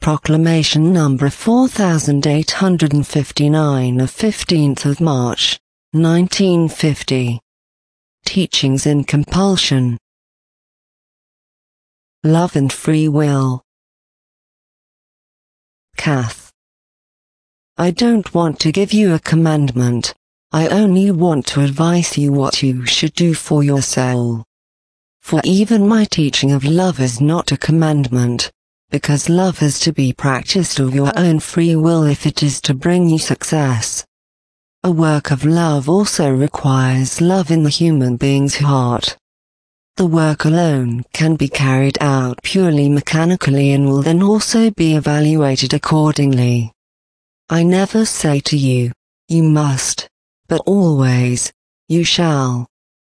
Proclamation number 4859 of 15th of March, 1950. Teachings in Compulsion. Love and Free Will. Kath. I don't want to give you a commandment, I only want to advise you what you should do for your soul. For even my teaching of love is not a commandment, because love is to be practiced of your own free will if it is to bring you success. A work of love also requires love in the human being's heart. The work alone can be carried out purely mechanically and will then also be evaluated accordingly. I never say to you, you must, but always, you shall.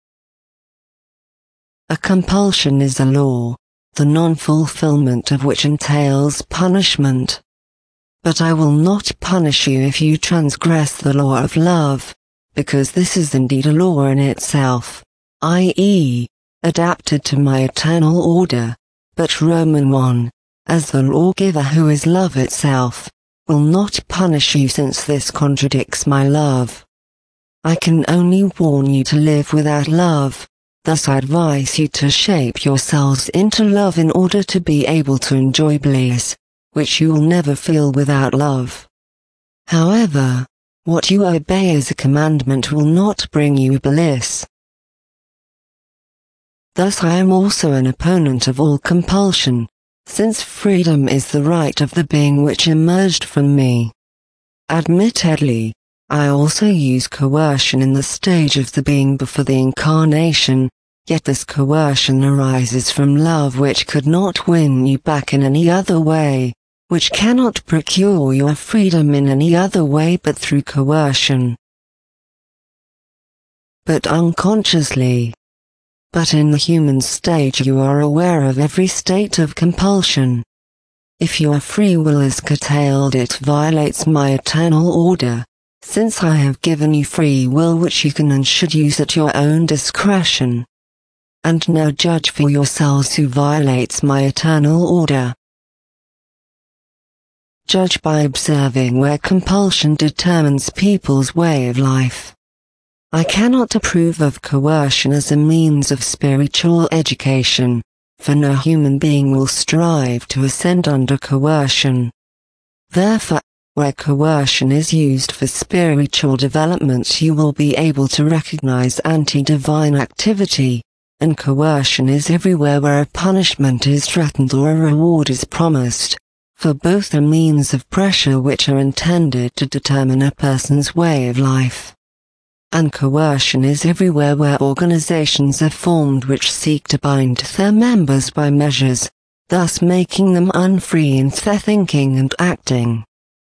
A compulsion is a law, the non-fulfillment of which entails punishment. But I will not punish you if you transgress the law of love, because this is indeed a law in itself, i.e., adapted to my eternal order, but Roman 1, as the lawgiver who is love itself, will not punish you since this contradicts my love. I can only warn you to live without love. Thus I advise you to shape yourselves into love in order to be able to enjoy bliss, which you will never feel without love. However, what you obey as a commandment will not bring you bliss. Thus I am also an opponent of all compulsion, since freedom is the right of the being which emerged from me. Admittedly, I also use coercion in the stage of the being before the incarnation, yet this coercion arises from love which could not win you back in any other way, which cannot procure your freedom in any other way but through coercion. But unconsciously. But in the human stage you are aware of every state of compulsion. If your free will is curtailed, it violates my eternal order, since I have given you free will which you can and should use at your own discretion. And now judge for yourselves who violates my eternal order. Judge by observing where compulsion determines people's way of life. I cannot approve of coercion as a means of spiritual education, for no human being will strive to ascend under coercion. Therefore, where coercion is used for spiritual development, you will be able to recognize anti-divine activity, and coercion is everywhere where a punishment is threatened or a reward is promised, for both are means of pressure which are intended to determine a person's way of life. And coercion is everywhere where organizations are formed which seek to bind their members by measures, thus making them unfree in their thinking and acting.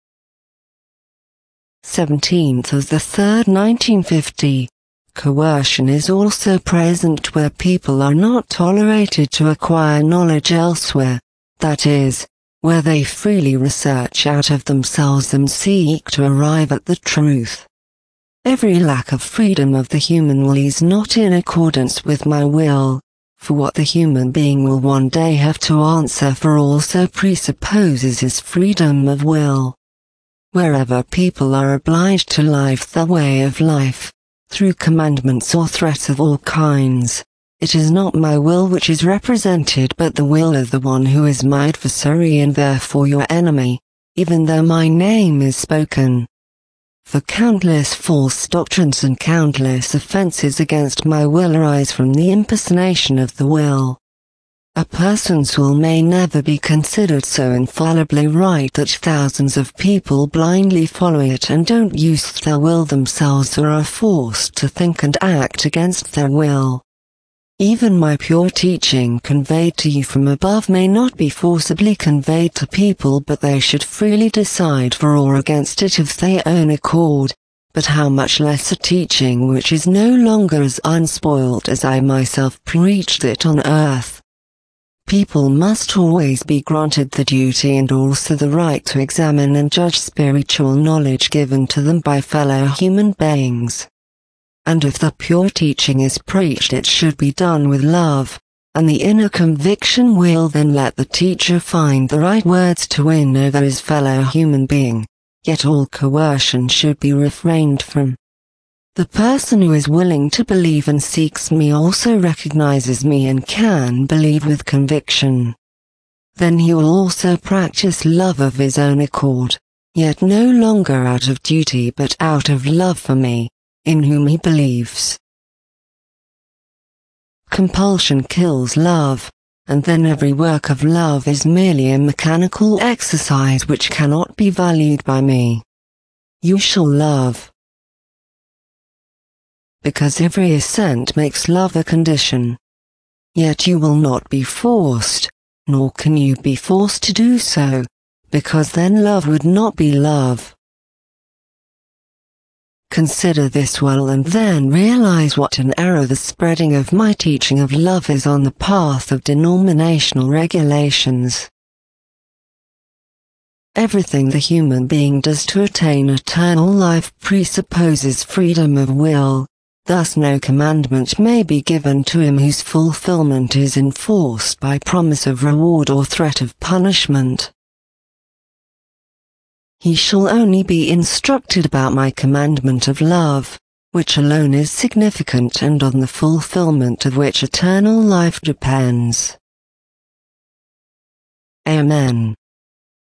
17th of the 3rd, 1950. Coercion is also present where people are not tolerated to acquire knowledge elsewhere, that is, where they freely research out of themselves and seek to arrive at the truth. Every lack of freedom of the human will is not in accordance with my will, for what the human being will one day have to answer for also presupposes his freedom of will. Wherever people are obliged to live their way of life, through commandments or threats of all kinds, it is not my will which is represented but the will of the one who is my adversary and therefore your enemy, even though my name is spoken. For countless false doctrines and countless offenses against my will arise from the impersonation of the will. A person's will may never be considered so infallibly right that thousands of people blindly follow it and don't use their will themselves or are forced to think and act against their will. Even my pure teaching conveyed to you from above may not be forcibly conveyed to people, but they should freely decide for or against it of their own accord, but how much less a teaching which is no longer as unspoiled as I myself preached it on earth. People must always be granted the duty and also the right to examine and judge spiritual knowledge given to them by fellow human beings. And if the pure teaching is preached, it should be done with love, and the inner conviction will then let the teacher find the right words to win over his fellow human being, yet all coercion should be refrained from. The person who is willing to believe and seeks me also recognizes me and can believe with conviction. Then he will also practice love of his own accord, yet no longer out of duty but out of love for me, in whom he believes. Compulsion kills love, and then every work of love is merely a mechanical exercise which cannot be valued by me. You shall love, because every assent makes love a condition. Yet you will not be forced, nor can you be forced to do so, because then love would not be love. Consider this well and then realize what an error the spreading of my teaching of love is on the path of denominational regulations. Everything the human being does to attain eternal life presupposes freedom of will, thus no commandment may be given to him whose fulfillment is enforced by promise of reward or threat of punishment. He shall only be instructed about my commandment of love, which alone is significant and on the fulfillment of which eternal life depends. Amen.